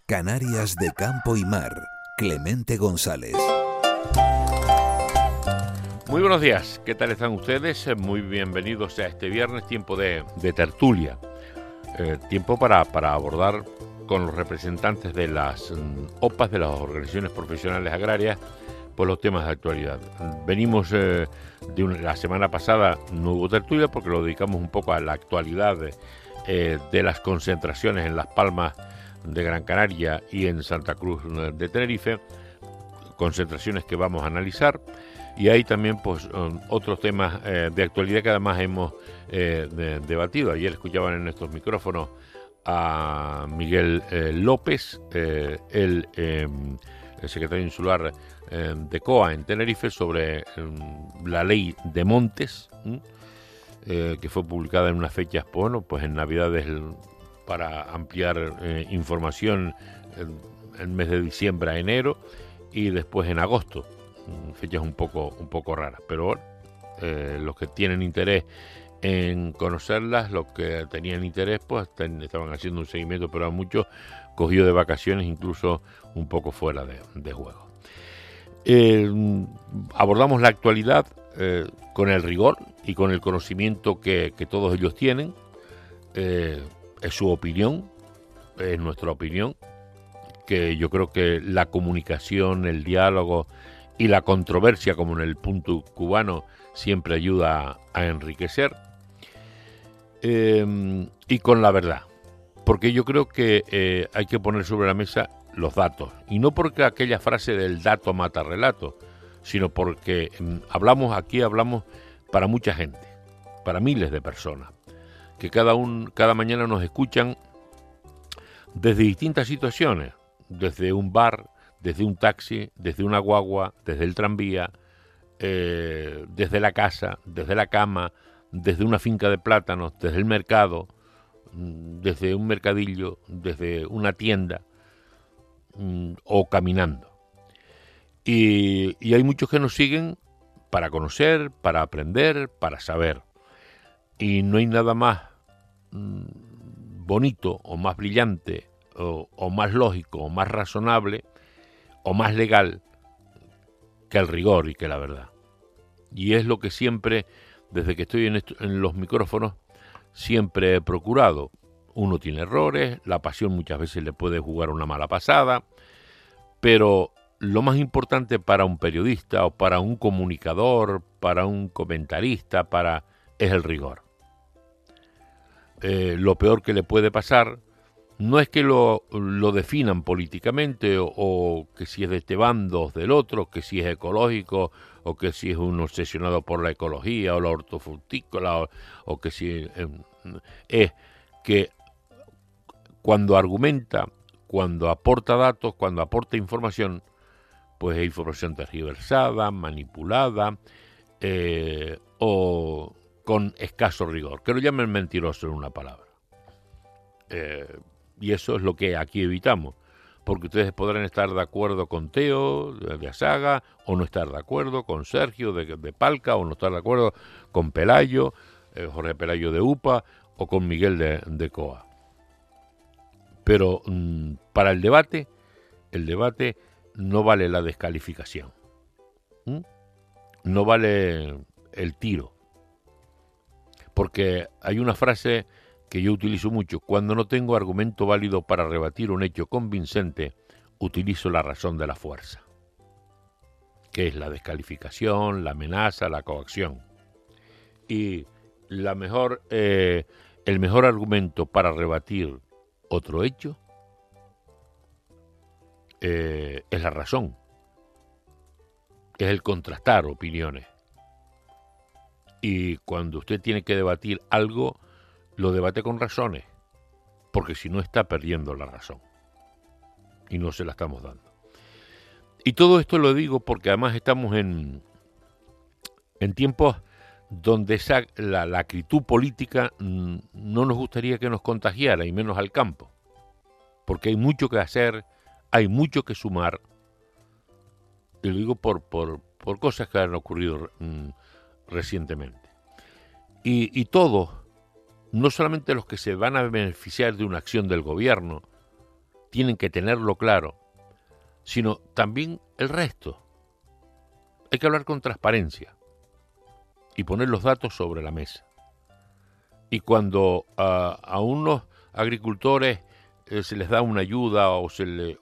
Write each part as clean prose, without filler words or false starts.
Canarias de campo y mar. Clemente González. Muy buenos días, ¿qué tal están ustedes? Muy bienvenidos a este viernes, tiempo de tertulia. Tiempo para abordar con los representantes de las OPAs, de las organizaciones profesionales agrarias, pues los temas de actualidad. Venimos la semana pasada, no hubo tertulia porque lo dedicamos un poco a la actualidad de las concentraciones en Las Palmas de Gran Canaria y en Santa Cruz de Tenerife, concentraciones que vamos a analizar, y hay también pues otros temas de actualidad que además hemos debatido. Ayer escuchaban en estos micrófonos a Miguel López, el secretario insular de COA en Tenerife, sobre la ley de montes, que fue publicada en unas fechas, pues en Navidades, para ampliar información en el mes de diciembre a enero, y después en agosto, fechas un poco raras, pero los que tienen interés en conocerlas, los que tenían interés, pues estaban haciendo un seguimiento, pero a muchos cogió de vacaciones, incluso un poco fuera de juego. Abordamos la actualidad con el rigor y con el conocimiento que todos ellos tienen. Es su opinión, es nuestra opinión, que yo creo que la comunicación, el diálogo y la controversia, como en el punto cubano, siempre ayuda a enriquecer, y con la verdad, porque yo creo que hay que poner sobre la mesa los datos, y no porque aquella frase del dato mata relato, sino porque hablamos para mucha gente, para miles de personas, que cada mañana nos escuchan desde distintas situaciones, desde un bar, desde un taxi, desde una guagua, desde el tranvía, desde la casa, desde la cama, desde una finca de plátanos, desde el mercado, desde un mercadillo, desde una tienda, o caminando. Y hay muchos que nos siguen para conocer, para aprender, para saber. Y no hay nada más bonito o más brillante o más lógico o más razonable o más legal que el rigor y que la verdad. Y es lo que siempre, desde que estoy en los micrófonos, siempre he procurado. Uno tiene errores, la pasión muchas veces le puede jugar una mala pasada, pero lo más importante para un periodista o para un comunicador, para un comentarista, es el rigor. Lo peor que le puede pasar no es que lo definan políticamente, o que si es de este bando o del otro, que si es ecológico o que si es un obsesionado por la ecología o la hortofrutícola, o que si es que cuando argumenta, cuando aporta datos, cuando aporta información, pues es información tergiversada, manipulada, o con escaso rigor, que lo llamen mentiroso en una palabra. Y eso es lo que aquí evitamos, porque ustedes podrán estar de acuerdo con Teo de Asaga, o no estar de acuerdo con Sergio de Palca, o no estar de acuerdo con Pelayo, Jorge Pelayo de UPA, o con Miguel de COA. Pero para el debate no vale la descalificación, no vale el tiro, porque hay una frase que yo utilizo mucho: cuando no tengo argumento válido para rebatir un hecho convincente, utilizo la razón de la fuerza, que es la descalificación, la amenaza, la coacción. Y el mejor argumento para rebatir otro hecho es la razón, es el contrastar opiniones. Y cuando usted tiene que debatir algo, lo debate con razones, porque si no está perdiendo la razón y no se la estamos dando. Y todo esto lo digo porque además estamos en tiempos donde la acritud política no nos gustaría que nos contagiara, y menos al campo, porque hay mucho que hacer, hay mucho que sumar, y lo digo por cosas que han ocurrido recientemente. Y todos, no solamente los que se van a beneficiar de una acción del gobierno, tienen que tenerlo claro, sino también el resto. Hay que hablar con transparencia y poner los datos sobre la mesa. Y cuando a unos agricultores se les da una ayuda o se les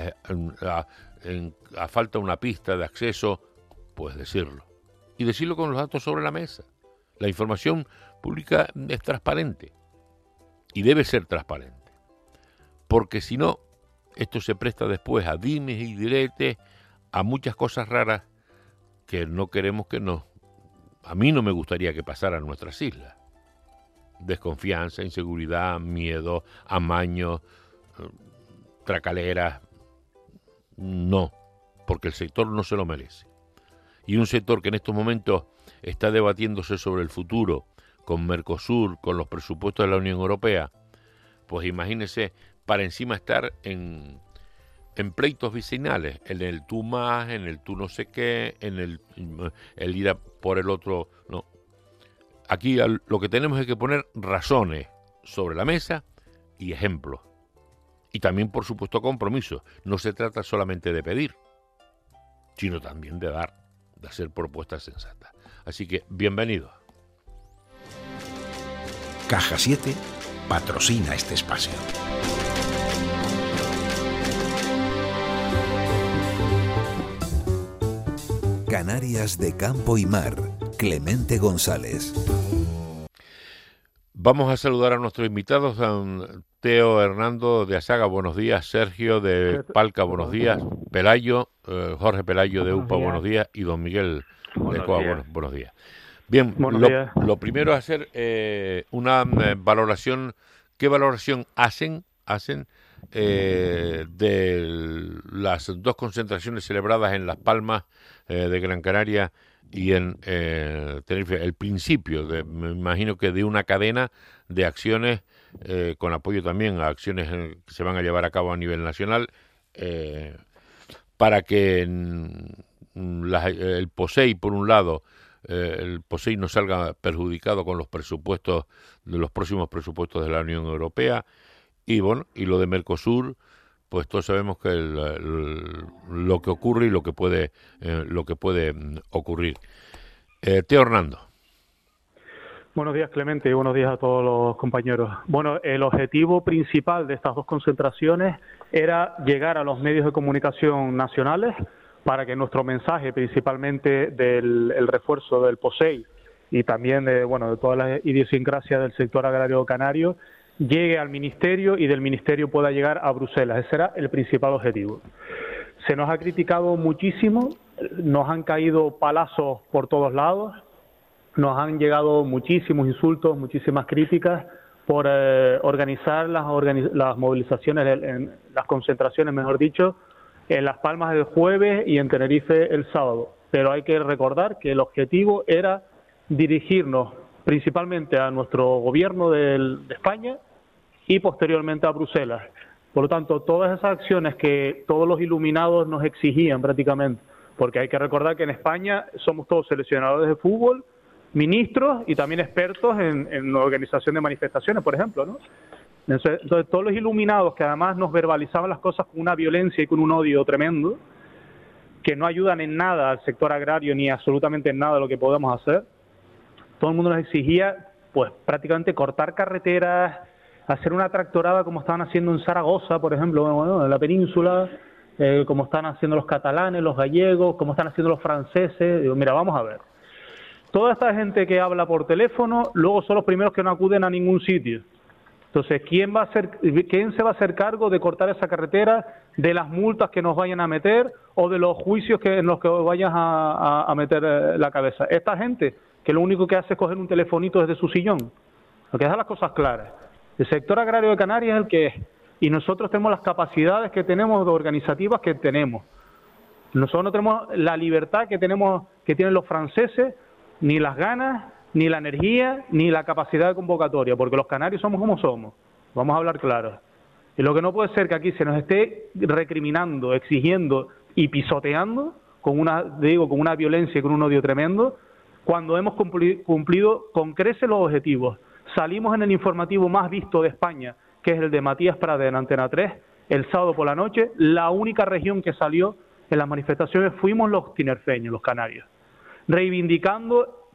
falta una pista de acceso, pues decirlo. Y decirlo con los datos sobre la mesa. La información pública es transparente y debe ser transparente. Porque si no, esto se presta después a dimes y diretes, a muchas cosas raras que no queremos que nos... A mí no me gustaría que pasaran en nuestras islas. Desconfianza, inseguridad, miedo, amaño, tracaleras. No, porque el sector no se lo merece. Y un sector que en estos momentos está debatiéndose sobre el futuro con Mercosur, con los presupuestos de la Unión Europea, pues imagínese para encima estar en pleitos vecinales, en el tú más, en el tú no sé qué, en el ir a por el otro, no. Aquí lo que tenemos es que poner razones sobre la mesa y ejemplos. Y también, por supuesto, compromisos. No se trata solamente de pedir, sino también de dar, de hacer propuestas sensatas. Así que, bienvenidos. Caja 7 patrocina este espacio. Canarias de Campo y Mar, Clemente González. Vamos a saludar a nuestros invitados, Teo Hernando de Asaga, buenos días, Sergio de Palca, buenos días, Pelayo, Jorge Pelayo de UPA, buenos días, y don Miguel de COA, buenos días. Bien, lo primero es hacer una valoración. ¿Qué valoración hacen de las dos concentraciones celebradas en Las Palmas de Gran Canaria y en Tenerife? El principio, me imagino que de una cadena de acciones con apoyo también a acciones que se van a llevar a cabo a nivel nacional para que el POSEI, por un lado, el POSEI no salga perjudicado con los presupuestos de los próximos presupuestos de la Unión Europea, y bueno, y lo de Mercosur, pues todos sabemos que lo que ocurre y lo que puede ocurrir. Teo Hernando. Buenos días, Clemente, y buenos días a todos los compañeros. Bueno, el objetivo principal de estas dos concentraciones era llegar a los medios de comunicación nacionales para que nuestro mensaje, principalmente del refuerzo del POSEI y también de todas las idiosincrasias del sector agrario canario, llegue al Ministerio y del Ministerio pueda llegar a Bruselas. Ese era el principal objetivo. Se nos ha criticado muchísimo, nos han caído palazos por todos lados, nos han llegado muchísimos insultos, muchísimas críticas por organizar las movilizaciones, las concentraciones, mejor dicho, en Las Palmas el jueves y en Tenerife el sábado. Pero hay que recordar que el objetivo era dirigirnos principalmente a nuestro gobierno de España y posteriormente a Bruselas. Por lo tanto, todas esas acciones que todos los iluminados nos exigían prácticamente, porque hay que recordar que en España somos todos seleccionadores de fútbol, ministros y también expertos en organización de manifestaciones, por ejemplo, ¿no? Entonces, todos los iluminados que además nos verbalizaban las cosas con una violencia y con un odio tremendo, que no ayudan en nada al sector agrario ni absolutamente en nada de lo que podemos hacer, todo el mundo nos exigía pues prácticamente cortar carreteras, hacer una tractorada como estaban haciendo en Zaragoza, por ejemplo, en la península, como están haciendo los catalanes, los gallegos, como están haciendo los franceses. Digo, mira, vamos a ver. Toda esta gente que habla por teléfono, luego son los primeros que no acuden a ningún sitio. Entonces, ¿quién se va a hacer cargo de cortar esa carretera, de las multas que nos vayan a meter o de los juicios en los que vayan a meter la cabeza? Esta gente que lo único que hace es coger un telefonito desde su sillón. Lo que deja las cosas claras. El sector agrario de Canarias es el que es. Y nosotros tenemos las capacidades que tenemos, organizativas que tenemos. Nosotros no tenemos la libertad que tienen los franceses, ni las ganas, ni la energía, ni la capacidad de convocatoria, porque los canarios somos como somos. Vamos a hablar claro. Y lo que no puede ser que aquí se nos esté recriminando, exigiendo y pisoteando con una violencia y con un odio tremendo, cuando hemos cumplido con creces los objetivos. Salimos en el informativo más visto de España, que es el de Matías Prade en Antena 3, el sábado por la noche, la única región que salió en las manifestaciones fuimos los tinerfeños, los canarios, reivindicando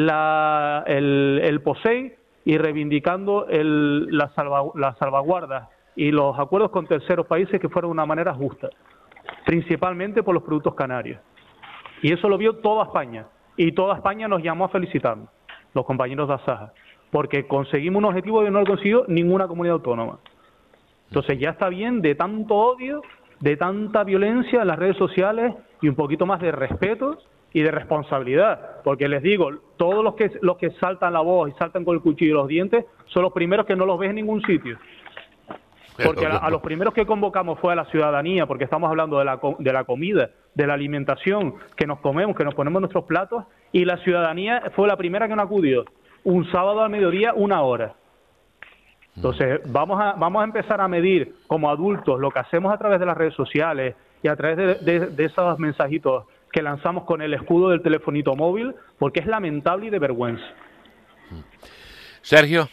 el POSEI y reivindicando las salvaguardas y los acuerdos con terceros países que fueron de una manera justa, principalmente por los productos canarios. Y eso lo vio toda España, y toda España nos llamó a felicitarnos, los compañeros de Asaja, porque conseguimos un objetivo que no lo consiguió ninguna comunidad autónoma. Entonces ya está bien de tanto odio, de tanta violencia en las redes sociales y un poquito más de respeto y de responsabilidad, porque les digo, todos los que saltan la voz y saltan con el cuchillo y los dientes son los primeros que no los ves en ningún sitio. Porque a los primeros que convocamos fue a la ciudadanía, porque estamos hablando de la comida, de la alimentación que nos comemos, que nos ponemos en nuestros platos, y la ciudadanía fue la primera que nos acudió, un sábado al mediodía, 1 hora. Entonces, vamos a empezar a medir como adultos lo que hacemos a través de las redes sociales y a través de esos mensajitos que lanzamos con el escudo del telefonito móvil, porque es lamentable y de vergüenza. Sergio.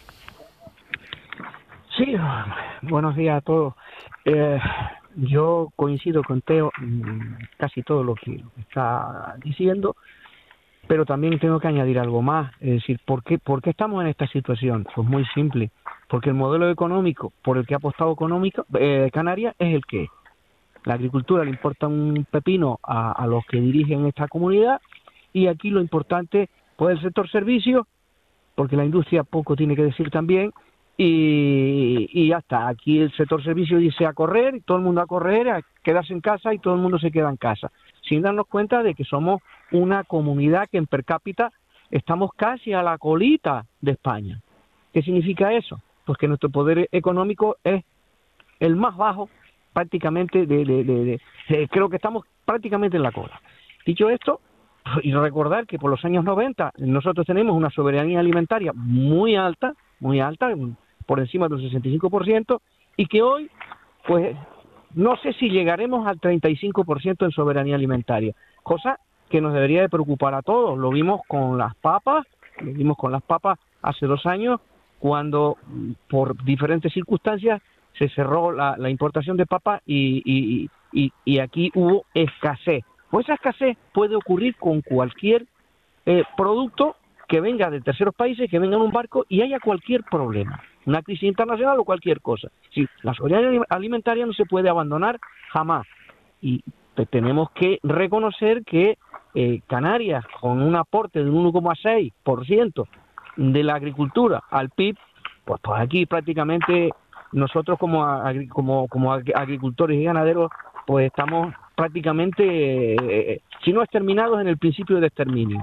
Sí, buenos días a todos. Yo coincido con Teo casi todo lo que está diciendo, pero también tengo que añadir algo más. Es decir, ¿por qué estamos en esta situación? Pues muy simple, porque el modelo económico por el que ha apostado Canarias es el que es. La agricultura le importa un pepino a los que dirigen esta comunidad, y aquí lo importante pues el sector servicios, porque la industria poco tiene que decir también, y ya está. Aquí el sector servicio dice a correr, y todo el mundo a correr, a quedarse en casa, y todo el mundo se queda en casa, sin darnos cuenta de que somos una comunidad que en per cápita estamos casi a la colita de España. ¿Qué significa eso? Pues que nuestro poder económico es el más bajo prácticamente creo que estamos prácticamente en la cola. Dicho esto, y recordar que por los años 90 nosotros tenemos una soberanía alimentaria muy alta, por encima del 65%, y que hoy, pues, no sé si llegaremos al 35% en soberanía alimentaria, cosa que nos debería de preocupar a todos. Lo vimos con las papas hace 2 años, cuando por diferentes circunstancias se cerró la importación de papas y aquí hubo escasez. Pues esa escasez puede ocurrir con cualquier producto que venga de terceros países, que venga en un barco y haya cualquier problema, una crisis internacional o cualquier cosa. Sí, la soberanía alimentaria no se puede abandonar jamás, y tenemos que reconocer que Canarias, con un aporte del 1,6% de la agricultura al PIB, pues aquí prácticamente nosotros como agricultores y ganaderos pues estamos prácticamente, si no exterminados, en el principio de exterminio.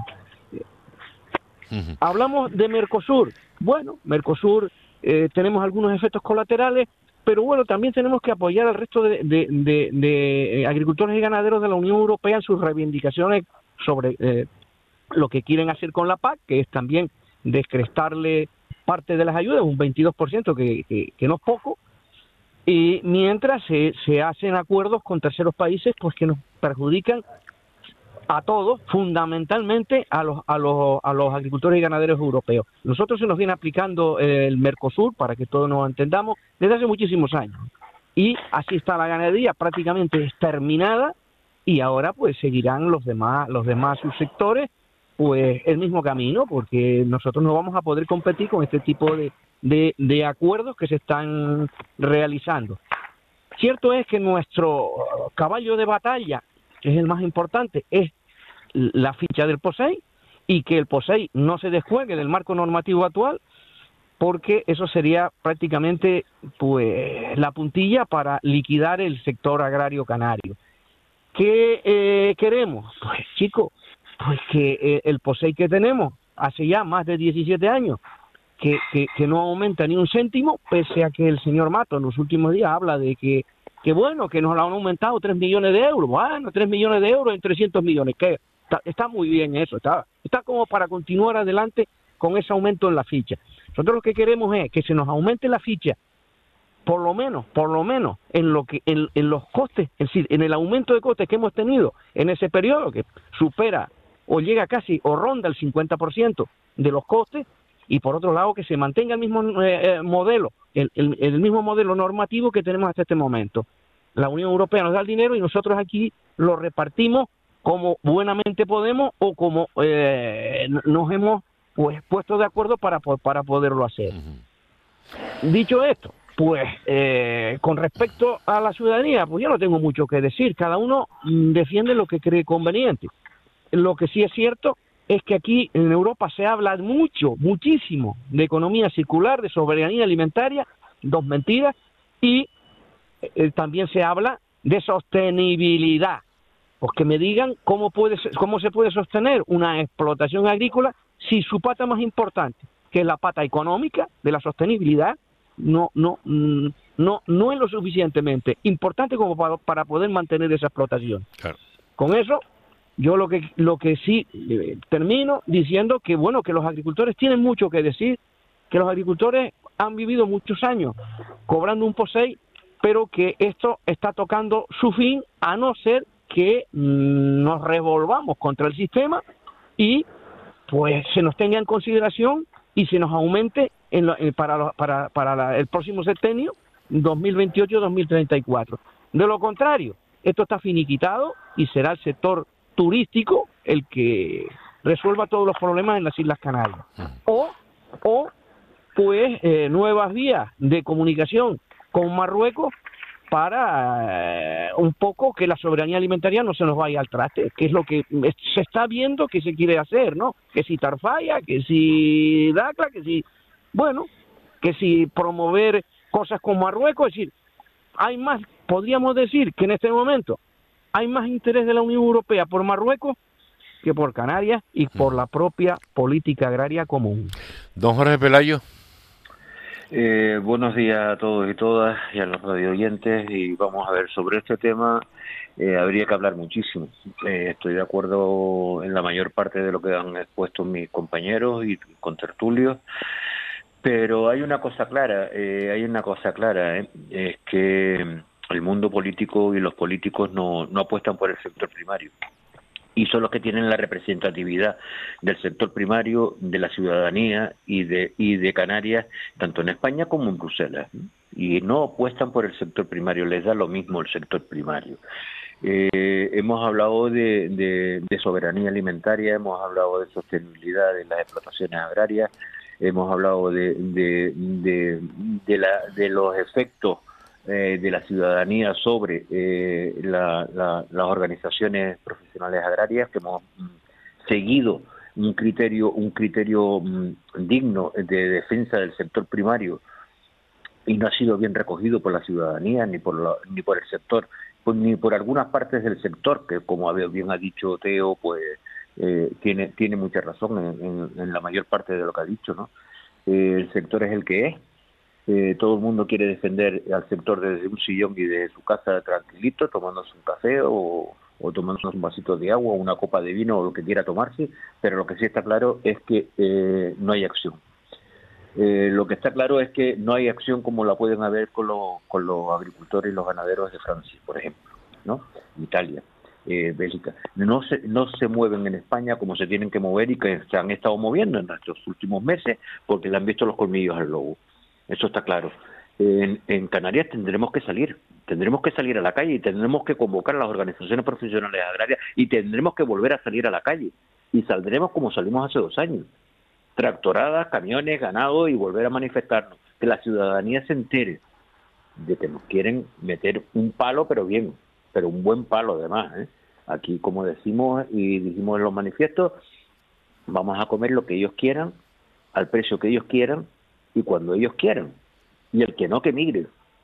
Hablamos de Mercosur. Bueno, Mercosur tenemos algunos efectos colaterales, pero bueno, también tenemos que apoyar al resto de agricultores y ganaderos de la Unión Europea en sus reivindicaciones sobre lo que quieren hacer con la PAC, que es también descrestarle parte de las ayudas, un 22%, que no es poco, y mientras se hacen acuerdos con terceros países pues que nos perjudican a todos, fundamentalmente a los agricultores y ganaderos europeos. Nosotros se nos viene aplicando el Mercosur, para que todos nos entendamos, desde hace muchísimos años, y así está la ganadería prácticamente exterminada, y ahora pues seguirán los demás subsectores pues el mismo camino, porque nosotros no vamos a poder competir con este tipo de acuerdos que se están realizando. Cierto es que nuestro caballo de batalla, que es el más importante, es la ficha del POSEI, y que el POSEI no se desjuegue del marco normativo actual, porque eso sería prácticamente pues la puntilla para liquidar el sector agrario canario. ¿Qué queremos? Pues chicos, pues que el POSEI que tenemos hace ya más de 17 años, que no aumenta ni un céntimo, pese a que el señor Mato en los últimos días habla de que bueno, que nos lo han aumentado 3 millones de euros. Bueno, 3 millones de euros en 300 millones, que está muy bien eso, está como para continuar adelante con ese aumento en la ficha. Nosotros lo que queremos es que se nos aumente la ficha, por lo menos en los costes, es decir, en el aumento de costes que hemos tenido en ese periodo, que supera o llega casi o ronda el 50% de los costes, y por otro lado que se mantenga el mismo modelo, el mismo modelo normativo que tenemos hasta este momento. La Unión Europea nos da el dinero y nosotros aquí lo repartimos como buenamente podemos o como nos hemos pues puesto de acuerdo para poderlo hacer. Dicho esto, pues con respecto a la ciudadanía, pues yo no tengo mucho que decir. Cada uno defiende lo que cree conveniente. Lo que sí es cierto es que aquí en Europa se habla muchísimo de economía circular, de soberanía alimentaria, dos mentiras, y también se habla de sostenibilidad. Pues que me digan cómo se puede sostener una explotación agrícola si su pata más importante, que es la pata económica de la sostenibilidad, no es lo suficientemente importante como para poder mantener esa explotación. Claro. Con eso, yo lo que sí termino diciendo que bueno, que los agricultores tienen mucho que decir, que los agricultores han vivido muchos años cobrando un POSEI, pero que esto está tocando su fin, a no ser que nos revolvamos contra el sistema y pues se nos tenga en consideración y se nos aumente para el próximo septenio 2028-2034. De lo contrario, esto está finiquitado y será el sector turístico el que resuelva todos los problemas en las Islas Canarias. O pues nuevas vías de comunicación con Marruecos para un poco que la soberanía alimentaria no se nos vaya al traste, que es lo que se está viendo que se quiere hacer, ¿no? Que si Tarfaya, que si Dacla, que si, bueno, que si promover cosas con Marruecos, es decir, podríamos decir que en este momento hay más interés de la Unión Europea por Marruecos que por Canarias y por la propia política agraria común. Don Jorge Pelayo. Buenos días a todos y todas y a los radio oyentes, y vamos a ver, sobre este tema habría que hablar muchísimo. Estoy de acuerdo en la mayor parte de lo que han expuesto mis compañeros y contertulios, pero hay una cosa clara, es que el mundo político y los políticos no apuestan por el sector primario. Y son los que tienen la representatividad del sector primario, de la ciudadanía y de Canarias, tanto en España como en Bruselas. Y no apuestan por el sector primario, les da lo mismo el sector primario. Hemos hablado de soberanía alimentaria, hemos hablado de sostenibilidad de las explotaciones agrarias, hemos hablado de los efectos de la ciudadanía sobre las organizaciones profesionales agrarias, que hemos seguido un criterio digno de defensa del sector primario y no ha sido bien recogido por la ciudadanía ni por el sector, ni por algunas partes del sector, que como bien ha dicho Teo, pues tiene mucha razón en la mayor parte de lo que ha dicho, ¿no? El sector es el que es. Todo el mundo quiere defender al sector desde un sillón y desde su casa tranquilito, tomándose un café o tomándose un vasito de agua, una copa de vino o lo que quiera tomarse, pero lo que sí está claro es que no hay acción. Lo que está claro es que no hay acción como la pueden haber con los agricultores y los ganaderos de Francia, por ejemplo, ¿no? Italia, Bélgica. No se mueven en España como se tienen que mover y que se han estado moviendo en estos últimos meses porque le han visto los colmillos al lobo. Eso está claro. En Canarias tendremos que salir a la calle y tendremos que convocar a las organizaciones profesionales agrarias y tendremos que volver a salir a la calle. Y saldremos como salimos hace 2 años. Tractoradas, camiones, ganado y volver a manifestarnos. Que la ciudadanía se entere de que nos quieren meter un palo, pero un buen palo además. Aquí, como decimos y dijimos en los manifiestos, vamos a comer lo que ellos quieran, al precio que ellos quieran, y cuando ellos quieran, y el que no, que migre,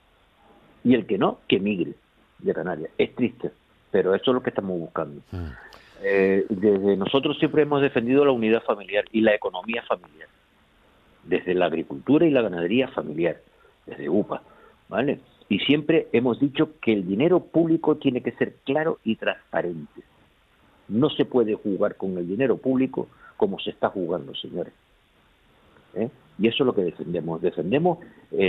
de Canarias. Es triste, pero eso es lo que estamos buscando. Desde nosotros siempre hemos defendido la unidad familiar y la economía familiar, desde la agricultura y la ganadería familiar, desde UPA, ¿vale? Y siempre hemos dicho que el dinero público tiene que ser claro y transparente. No se puede jugar con el dinero público como se está jugando, señores. Y eso es lo que defendemos. Defendemos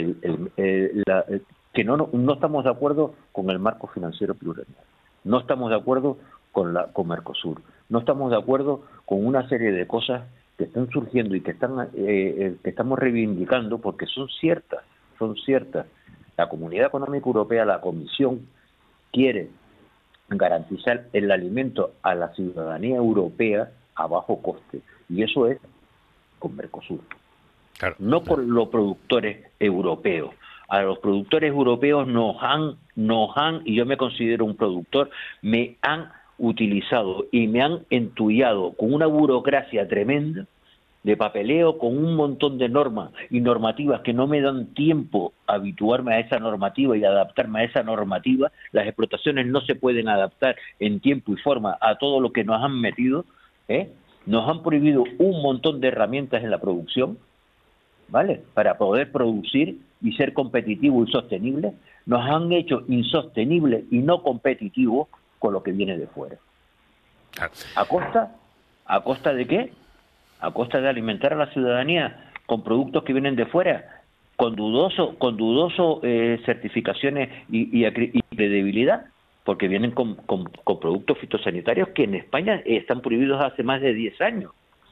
que no estamos de acuerdo con el marco financiero plurianual. No estamos de acuerdo con Mercosur. No estamos de acuerdo con una serie de cosas que están surgiendo y que estamos reivindicando porque son ciertas. La Comunidad Económica Europea, la Comisión quiere garantizar el alimento a la ciudadanía europea a bajo coste, y eso es con Mercosur, Claro, no claro. con los productores europeos. A los productores europeos nos han, y yo me considero un productor, me han utilizado y me han entullado con una burocracia tremenda de papeleo, con un montón de normas y normativas que no me dan tiempo a habituarme a esa normativa y adaptarme a esa normativa. Las explotaciones no se pueden adaptar en tiempo y forma a todo lo que nos han metido, ¿eh? Nos han prohibido un montón de herramientas en la producción, ¿vale? Para poder producir y ser competitivo y sostenible. Nos han hecho insostenible y no competitivo con lo que viene de fuera. Claro. ¿A costa de qué? A costa de alimentar a la ciudadanía con productos que vienen de fuera, con dudoso certificaciones y credibilidad, porque vienen con productos fitosanitarios que en España están prohibidos hace más de 10 años.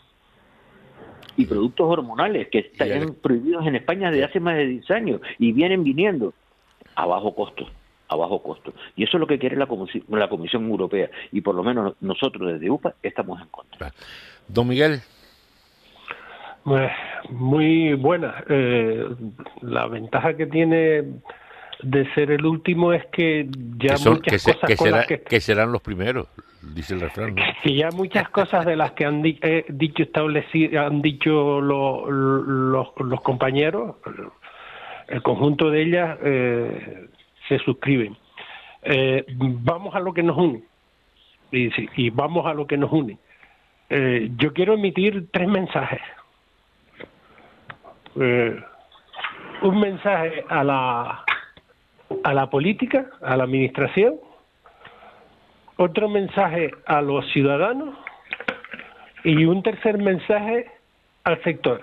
Y productos hormonales que están prohibidos en España desde hace más de 10 años y vienen viniendo a bajo costo. Y eso es lo que quiere la Comisión Europea, y por lo menos nosotros desde UPA estamos en contra. Don Miguel. Pues muy buena. La ventaja que tiene de ser el último es que ya que serán los primeros, dice el refrán, ¿no? Que ya muchas cosas de las que han dicho los compañeros, el conjunto de ellas se suscriben. Vamos a lo que nos une, y vamos a lo que nos une. Yo quiero emitir 3 mensajes. Un mensaje a la política, a la administración, otro mensaje a los ciudadanos y un tercer mensaje al sector.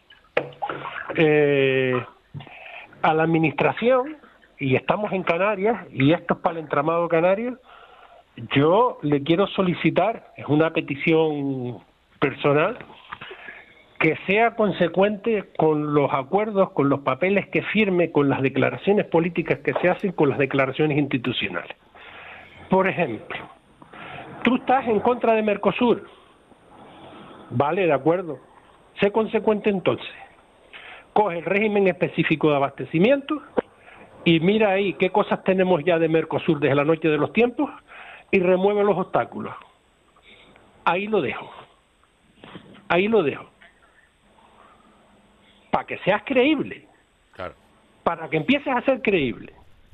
A la administración, y estamos en Canarias, y esto es para el entramado canario, yo le quiero solicitar, es una petición personal, que sea consecuente con los acuerdos, con los papeles que firme, con las declaraciones políticas que se hacen, con las declaraciones institucionales. Por ejemplo, tú estás en contra de Mercosur. Vale, de acuerdo. Sé consecuente entonces. Coge el régimen específico de abastecimiento y mira ahí qué cosas tenemos ya de Mercosur desde la noche de los tiempos y remueve los obstáculos. Ahí lo dejo. Para que seas creíble, Claro. para que empieces a ser creíble.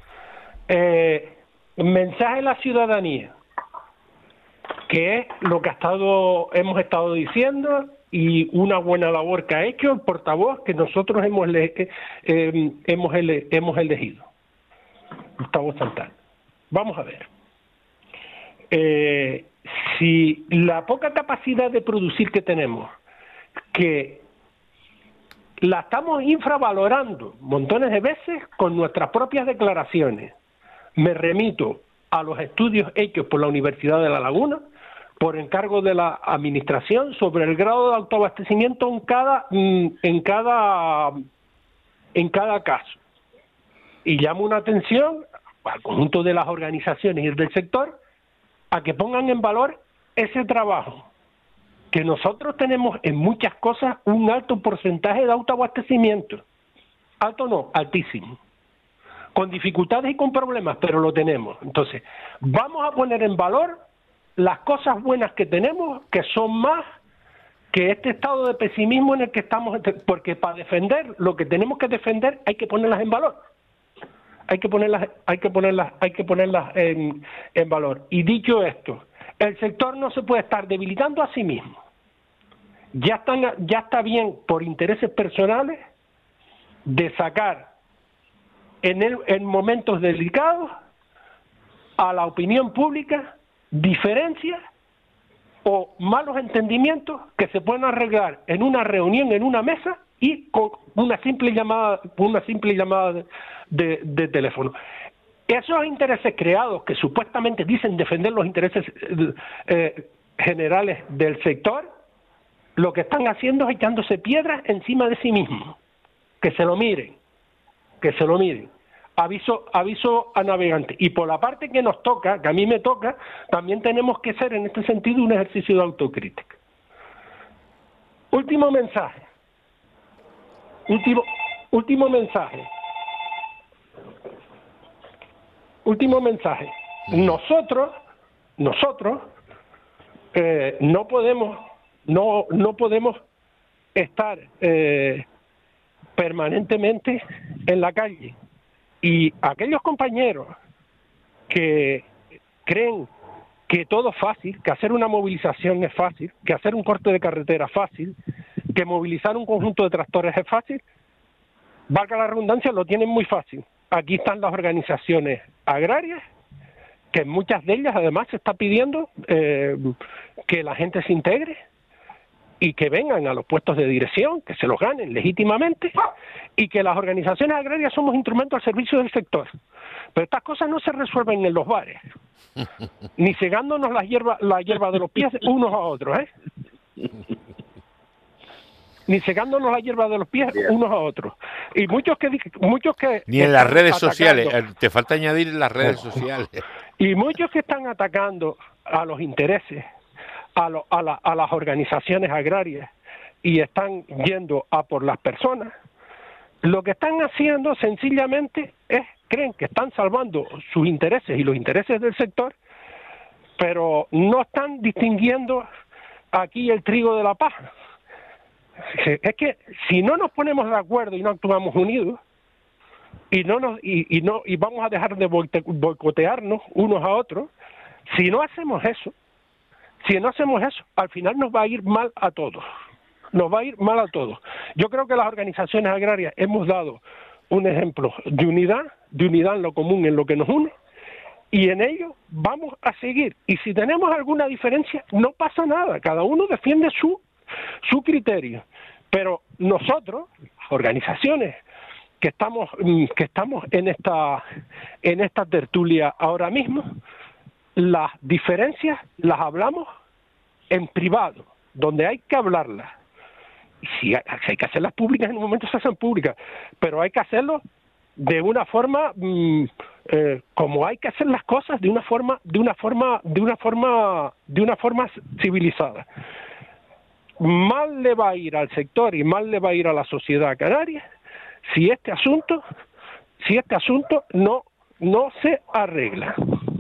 Mensaje a la ciudadanía, que es lo que hemos estado diciendo, y una buena labor que ha hecho el portavoz que nosotros hemos elegido, Gustavo Santana. Vamos a ver. Si la poca capacidad de producir que tenemos, que la estamos infravalorando montones de veces con nuestras propias declaraciones. Me remito a los estudios hechos por la Universidad de La Laguna, por encargo de la Administración, sobre el grado de autoabastecimiento en cada caso. Y llamo una atención al conjunto de las organizaciones y del sector a que pongan en valor ese trabajo, que nosotros tenemos en muchas cosas un alto porcentaje de autoabastecimiento. Alto no, altísimo. Con dificultades y con problemas, pero lo tenemos. Entonces, vamos a poner en valor las cosas buenas que tenemos, que son más que este estado de pesimismo en el que estamos, porque para defender lo que tenemos que defender hay que ponerlas en valor. Hay que ponerlas en valor. Y dicho esto, el sector no se puede estar debilitando a sí mismo. Ya está bien, por intereses personales, de sacar en momentos delicados a la opinión pública diferencias o malos entendimientos que se pueden arreglar en una reunión, en una mesa, y con una simple llamada de teléfono. Esos intereses creados que supuestamente dicen defender los intereses generales del sector, lo que están haciendo es echándose piedras encima de sí mismos. Que se lo miren. aviso a navegantes. Y por la parte que nos toca, que a mí me toca, también tenemos que hacer en este sentido un ejercicio de autocrítica. Último mensaje. Último mensaje. Nosotros no podemos estar permanentemente en la calle. Y aquellos compañeros que creen que todo es fácil, que hacer una movilización es fácil, que hacer un corte de carretera es fácil, que movilizar un conjunto de tractores es fácil, valga la redundancia, lo tienen muy fácil. Aquí están las organizaciones agrarias, que en muchas de ellas además se está pidiendo que la gente se integre y que vengan a los puestos de dirección, que se los ganen legítimamente, y que las organizaciones agrarias somos instrumentos al servicio del sector. Pero estas cosas no se resuelven en los bares, ni cegándonos la hierba de los pies unos a otros, ni secándonos la hierba de los pies unos a otros. Y muchos que ni en las redes sociales, te falta añadir en las redes sociales. Y muchos que están atacando a los intereses, a las organizaciones agrarias, y están yendo a por las personas, lo que están haciendo sencillamente creen que están salvando sus intereses y los intereses del sector, pero no están distinguiendo aquí el trigo de la paja. Es que si no nos ponemos de acuerdo y no actuamos unidos, y vamos a dejar de boicotearnos unos a otros, si no hacemos eso, al final nos va a ir mal a todos. Yo creo que las organizaciones agrarias hemos dado un ejemplo de unidad en lo común, en lo que nos une, y en ello vamos a seguir. Y si tenemos alguna diferencia, no pasa nada, cada uno defiende su criterio. Pero nosotros, organizaciones que estamos en esta tertulia ahora mismo, las diferencias las hablamos en privado, donde hay que hablarlas. Y si hay que hacerlas públicas, en un momento se hacen públicas, pero hay que hacerlo de una forma como hay que hacer las cosas, de una forma civilizada. Mal le va a ir al sector y mal le va a ir a la sociedad canaria si este asunto no se arregla.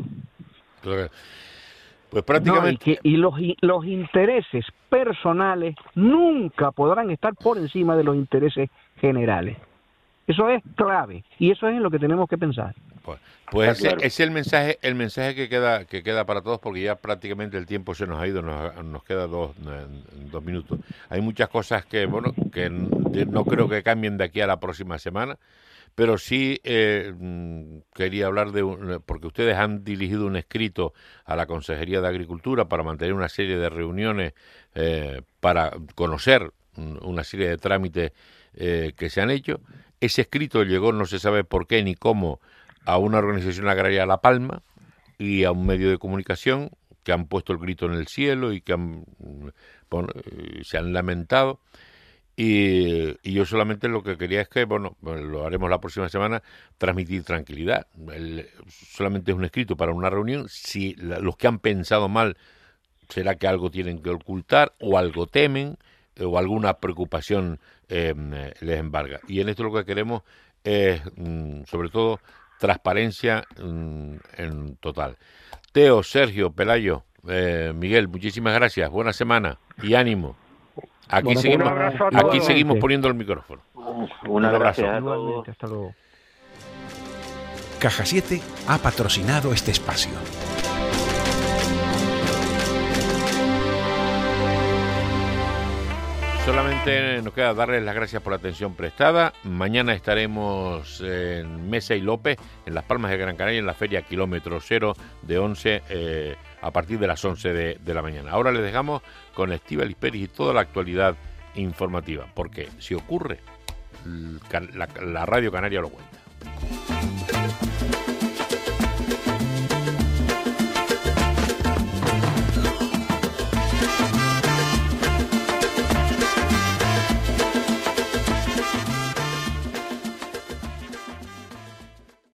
Pues prácticamente... y los intereses personales nunca podrán estar por encima de los intereses generales. Eso es clave y eso es en lo que tenemos que pensar. Pues ese es el mensaje que queda para todos, porque ya prácticamente el tiempo se nos ha ido, nos queda dos minutos. Hay muchas cosas que no creo que cambien de aquí a la próxima semana, pero sí quería hablar porque ustedes han dirigido un escrito a la Consejería de Agricultura para mantener una serie de reuniones para conocer una serie de trámites que se han hecho. Ese escrito llegó, no se sabe por qué ni cómo, a una organización agraria La Palma y a un medio de comunicación que han puesto el grito en el cielo y que se han lamentado. Y yo solamente lo que quería es que, lo haremos la próxima semana, transmitir tranquilidad. Solamente es un escrito para una reunión. Si los que han pensado mal, será que algo tienen que ocultar o algo temen o alguna preocupación les embarga. Y en esto lo que queremos es, sobre todo, transparencia en total. Teo, Sergio, Pelayo, Miguel, muchísimas gracias. Buena semana y ánimo. Aquí seguimos poniendo el micrófono. Un abrazo. Hasta luego. Caja 7 ha patrocinado este espacio. Solamente nos queda darles las gracias por la atención prestada. Mañana estaremos en Mesa y López, en Las Palmas de Gran Canaria, en la Feria Kilómetro Cero de 11 a partir de las 11 de la mañana. Ahora les dejamos con Estíbaliz Pérez y toda la actualidad informativa, porque si ocurre, la Radio Canaria lo cuenta.